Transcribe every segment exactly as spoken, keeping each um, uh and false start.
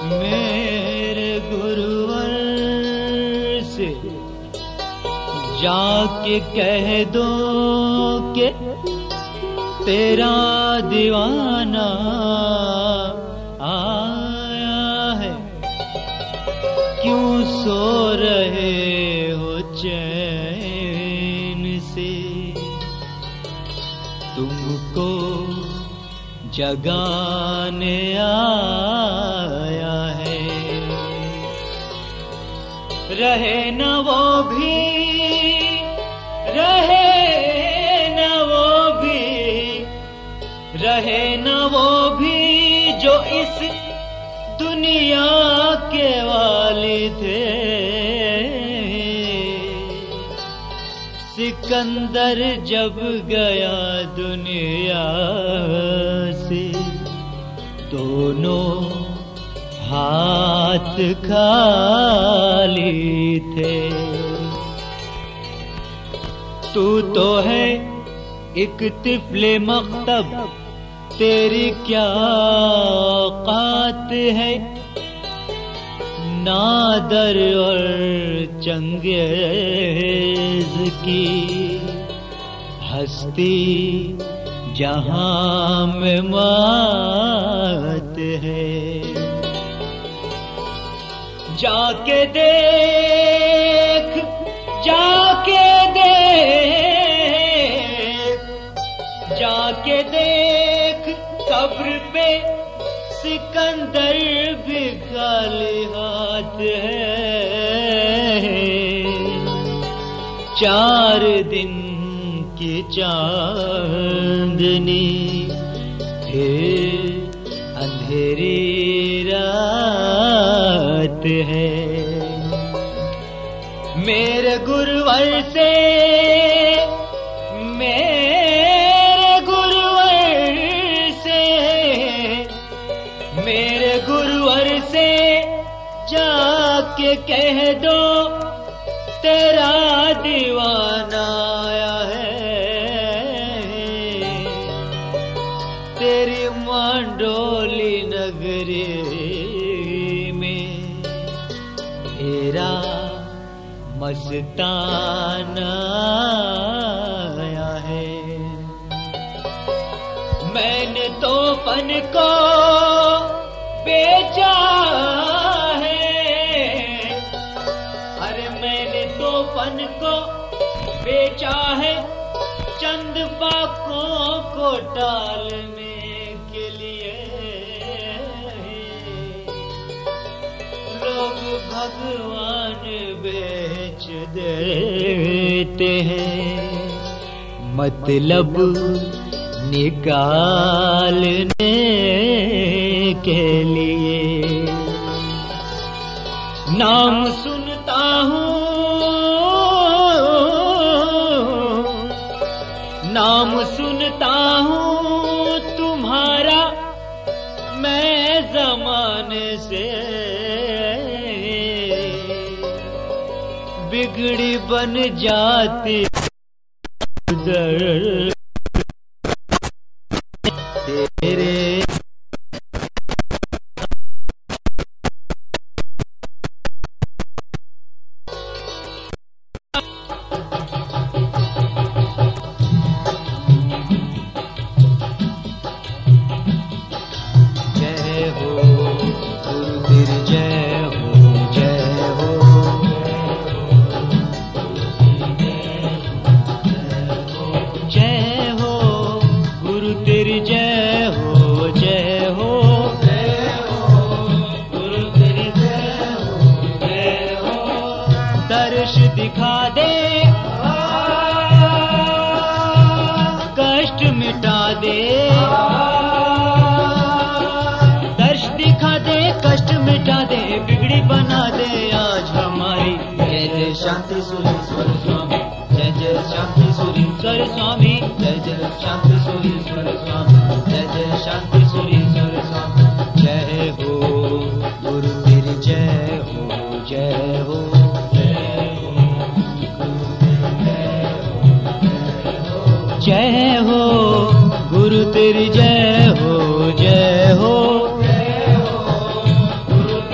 मेरे गुरुवर से जाके कह दो कि तेरा दीवाना आया है, क्यों सो रहे हो चैन से, तुमको जगाने आया है। रहे न वो भी, रहे न वो भी, रहे न वो भी जो इस दुनिया के वाले थे। सिकंदर जब गया दुनिया से, दोनों हाथ खाली थे। तू तो है एक तिफले मख्तब, तेरी क्या औकात है, नादर और चंगेज की हस्ती जहां में मात है। जाके देख, जाके देख, जाके देख कब्र पे सिकंदर भी खाली हाथ है। चार दिन की चांदनी फिर अंधेरी रात है। मेरे गुरुवर से, मेरे गुरुवर से, मेरे गुरुवर से जाके कह दो तेरा दीवाना आया है। तेरी मांडोली नगरी में तेरा मस्ताना आया है। मैंने तो फन को बेचा है, अरे मैंने तो फन को बेचा है चंद फाकों को टालने के लिए। लोग भगवान बेच देते हैं मतलब निकालने के लिए। नाम सुनता हूँ, नाम सुनता हूँ तुम्हारा मैं जमाने से। बिगड़ी बन जाती तेरे दिखा दे, कष्ट मिटा दे, दर्श दिखा दे, कष्ट मिटा दे, बिगड़ी बना दे आज हमारी। जय जय शांति सुरेश्वर स्वामी, जय जय शांति सुरेश्वर स्वामी, जय जय शांति सुरेश्वर स्वामी, जय जय शांति सुरेश्वर स्वामी। जय हो गुरु तेरी जय हो, जय हो जय हो गुरु तेरी जय हो, जय हो गुरु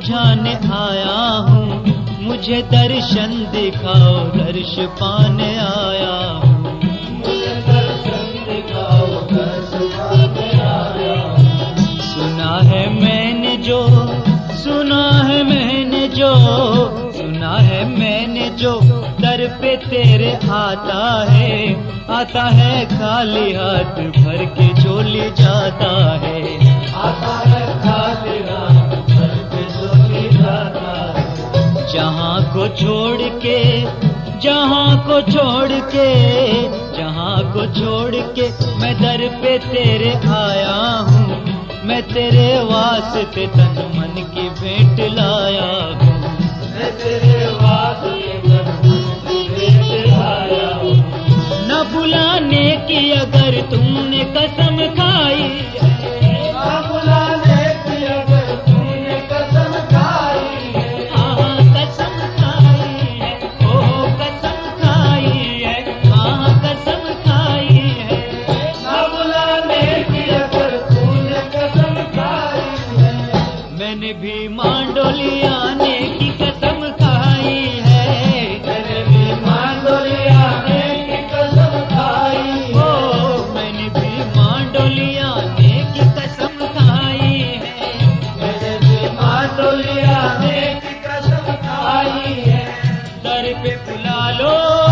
बुझाने आया हूँ, मुझे दर्शन दिखाओ, दर्श पाने आया हूँ, मुझे दर्शन दिखाओ, दर्श पाने आया हूँ। सुना है मैंने जो, सुना है मैंने जो, सुना है मैंने जो, दर पे तेरे आता है, आता है खाली हाथ भर के झोली जाता है, आता है खाली हाथ भर के झोली जाता है। जहाँ को छोड़ के, जहाँ को छोड़ के, जहाँ को छोड़ के मैं दर पे तेरे आया हूँ, मैं तेरे वास्ते तन मन की भेंट लाया हूँ, मैं तेरे वास्ते तन मन की भेंट लाया हूँ। न बुलाने की अगर तुमने कसम खाई, न बुलाने की अगर तुमने कसम खाई है, हाँ कसम खाई है, ओ कसम खाई है, हाँ कसम खाई है। न बुलाने की अगर तुमने कसम खाई है, मैंने भी मांडोली आने की कसम खाई है, मैंने भी मांडोली आने की कसम खाई है, ओ मैंने भी मांडोली आने की कसम खाई है, मैंने भी मांडोली आने की कसम खाई है। दर पे बुला लो,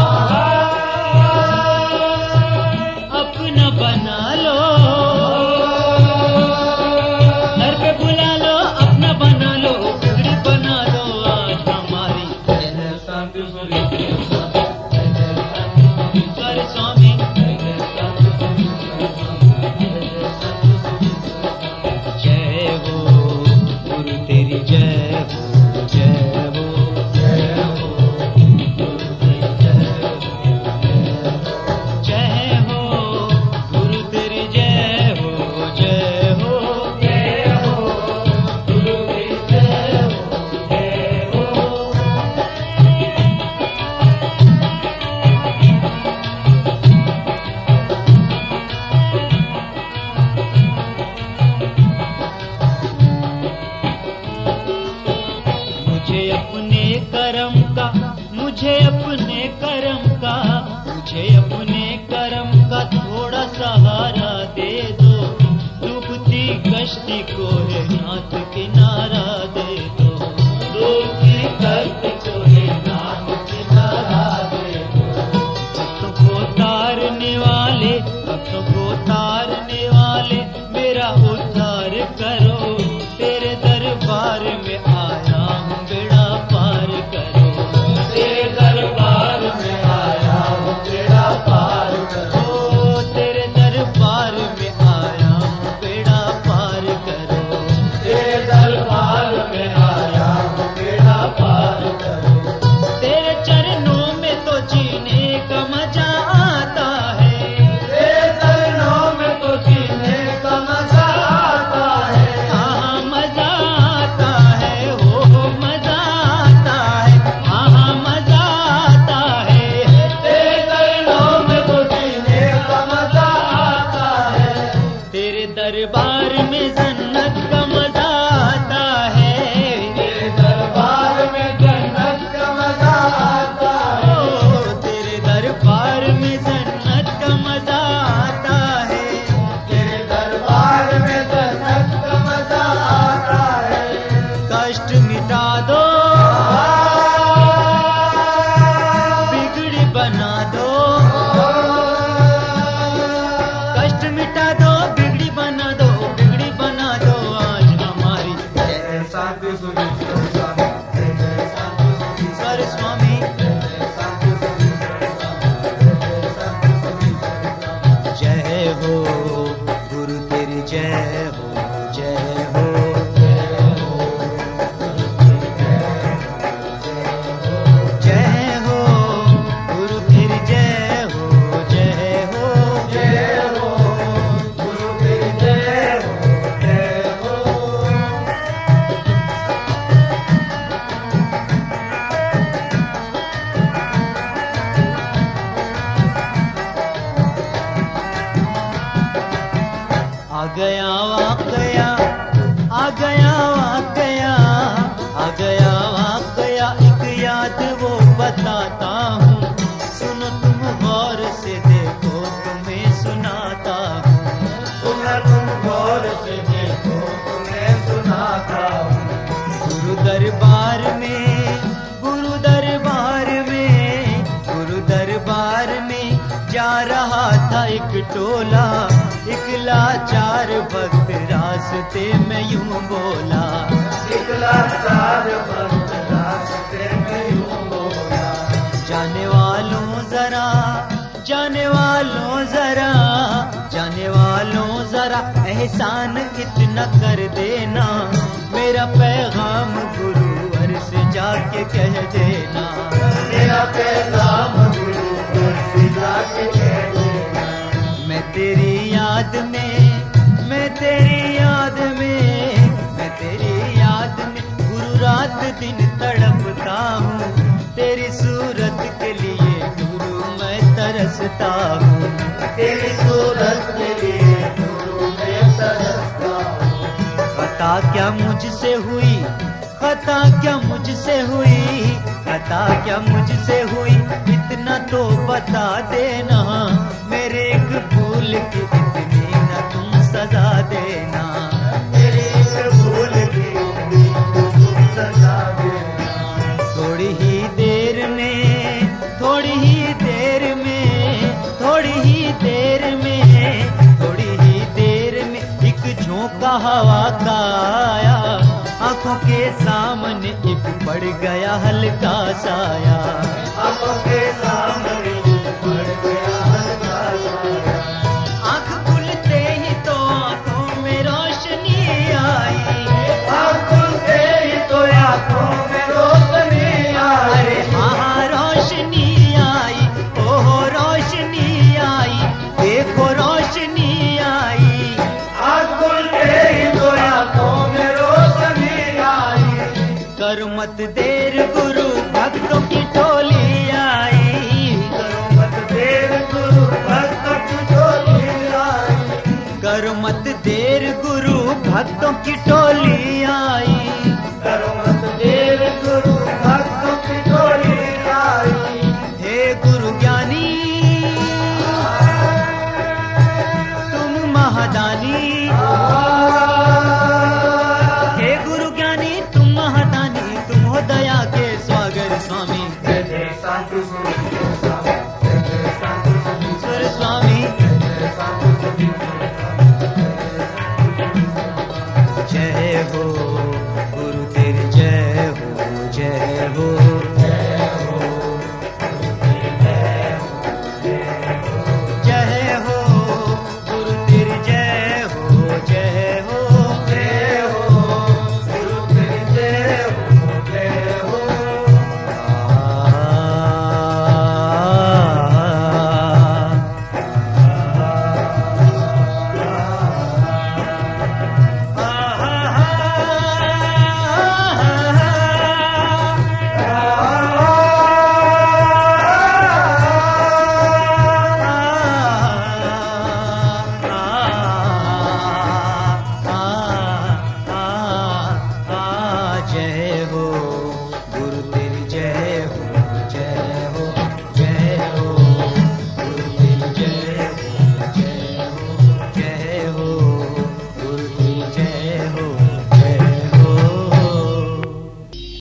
अपना बना लो, दर पे बुला लो, अपना बना लो, बिगड़ी बना लो आज हमारी। सर स्वामी जय हो गुरु तेरी जय हो, जय हो जय हो गुरु तेरी जय हो, जय हो गुरु तेरी जय हो, जय हो जय हो गुरु तेरी जय हो, जय हो। मुझे अपने कर्म का, मुझे अपने कर्म का, मुझे अपने कर्म का थोड़ा सहारा दे दो, डूबती कश्ती को है नाथ किनारा दे दो, डूबती कश्ती को है नाथ किनारा दे दो। भक्तों को तारने वाले, भक्तों को तारने वाले मेरा उद्धार करो, तेरे दरबार में आया हूँ बेड़ा पार करो, तेरे दरबार में आया हूँ बेड़ा पार करो, तेरे दरबार में आया हूँ बेड़ा पार करो, तेरे दरबार में आया हूँ बेड़ा पार करो। तेरे चरणों में तो जीने का मजा आता है, तेरे चरणों में तो जीने का मजा आता है, हाँ मजा आता है, हो मजा आता है, हाँ मजा आता है। तेरे चरणों में तो जीने का मजा आता है, तेरे दरबार में जन्नत का मजा आता है, तेरे दरबार में जन्नत का मजा आता है, ओ तेरे दरबार में जन्नत का मजा आता है, तेरे दरबार में जन्नत का मजा आता है। कष्ट मिटा दो, बिगड़ी बना दो, कष्ट मिटा दो, बिगड़ी बना दो, बिगड़ी बना दो आज हमारी। सर स्वामी जय हो गुरु तेरी जय हो, जय हो जय हो जय हो गुरु तेरी जय हो, जय हो जय हो गुरु तेरी जय हो, जय हो। आ गया आ गया आ गया आ गया गौर से देखो तुम्हें सुनाता हूँ, सुना तुम गौर से देखो तुम्हें सुनाता हूँ। गुरु दरबार में, गुरु दरबार में, गुरु दरबार में जा रहा था एक टोला, एक लाचार भक्त रास्ते में यूं बोला, एक लाचार भक्त रास्ते में यूं बोला। जाने वालों जरा, जाने वालों जरा, जाने वालों जरा एहसान इतना कर देना, मेरा पैगाम गुरुवर से जाके कह देना, मेरा पैगाम गुरुवर से जाके कह देना। मैं तेरी याद में, मैं तेरी याद में, मैं तेरी याद में गुरु रात दिन तड़पता हूँ, तेरी सूरत के लिए गुरु मैं तरसता हूँ, तेरी सूरत के लिए गुरु मैं तरसता हूँ। खता क्या मुझसे हुई, खता क्या मुझसे हुई, खता क्या मुझसे हुई, इतना तो बता देना, मेरे एक भूल की इतनी न तुम सजा देना, मेरी एक भूल की इतनी तुम सजा देना। थोड़ी ही देर में, थोड़ी ही देर में, थोड़ी ही देर में, थोड़ी ही देर में एक झोंका हवा का आया, आंखों के सामने एक पड़ गया हल्का साया, आंखों के सामने पड़ गया हल्का साया। आंख खुलते ही तो आंखों में रोशनी आई, आंख खुलते ही तो आंखों में रोशनी आई। अरे हाँ रोशनी आई, ओहो रोशनी आई, देखो रोशनी आई, आंख खुलते ही तो आंखों में रोशनी आई। कर मत देर गुरु भक्तों की टोली आई, करो मत देर गुरु भक्तों की टोली आई। कर मत देर गुरु भक्तों की टोली आई,